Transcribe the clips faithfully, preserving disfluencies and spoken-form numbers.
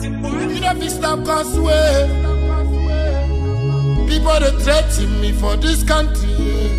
You don't be stop cause way. People they threaten me for this country.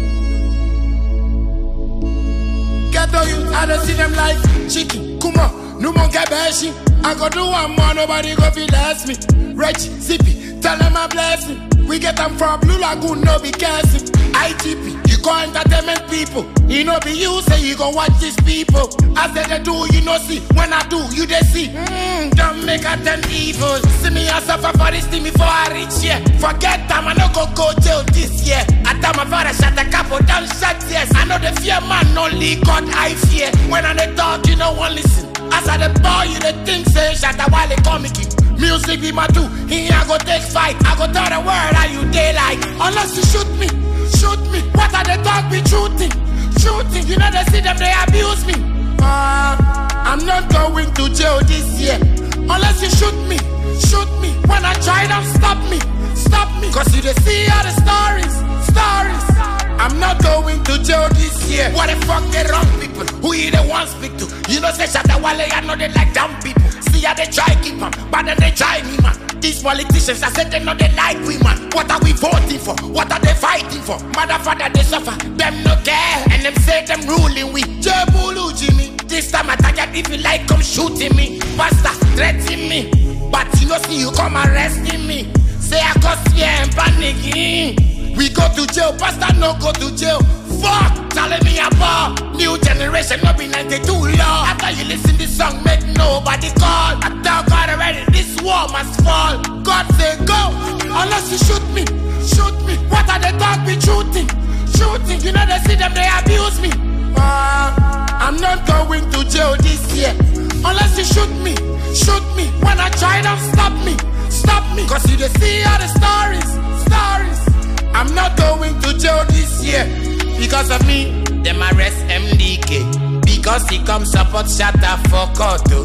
Get on you, I don't see them like chicken. Come on, no more get bashy. I go do one more, nobody go feel less me. Reggie, Zippy, tell them I bless me. We get them from Blue Lagoon, no be careful. I T P, you call entertainment people. You know be you say you gon' watch these people. As they, they do, you know see. When I do, you they see. Mmm, don't make a ten evil. See me I suffer for this thing before I reach here. Forget time, I no go go jail this year. I tell my father shut the couple down, shut yes. I know the fear man, only God I fear. When I they talk, you no one listen. As I the boy, you the think say shut the while they call me keep. Music be my two, here I go take fight. I go tell the world how you daylight. Unless you shoot me, shoot me. What are they talk be shooting? Shooting, you know they see them, they abuse me. Uh, I'm not going to jail this year. Unless you shoot me, shoot me. When I try them, stop me, stop me. Cause you they see all the stories, stories. I'm not going to jail this year. What the fuck they wrong people? Who you the one speak to? You know say Shatta Wale, I know they like dumb people. See how they try keep them, but then they try me man. These politicians, I said they know they like we man. What are we voting for? What are they fighting for? Motherfucker they suffer, them no care. And them say them ruling we. Jebulu Jimmy, this time I target if you like come shooting me. Pastor threatening me, but you know see you come arresting me. Say I cause fear and panicking. We go to jail, pastor no go to jail. Fuck, telling me about new generation, no be ninety-two law. After you listen this song, make nobody call. I tell God already, this war must fall. God say go, unless you shoot me, shoot me. What are they talk be shooting? Shooting, you know they see them, they abuse me. Uh, I'm not going to jail this year. Unless you shoot me, shoot me. When I try them, stop me, stop me. Cause you they see all the stories, stories. I'm not going to jail this year. Because of me, them arrest M D K. Because he comes support Shatta for Koto.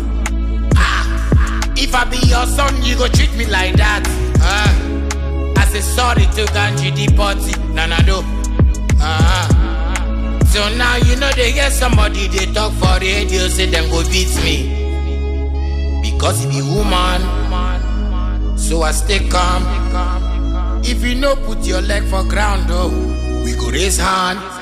Ah, if I be your son, you go treat me like that. Ah, I say sorry to Ganji the party. Nah, nah, do. Ah, so now you know they get somebody they talk for radio, say them go beat me. Because he be woman, so I stay calm. If you no put your leg for ground, oh, we go raise hand.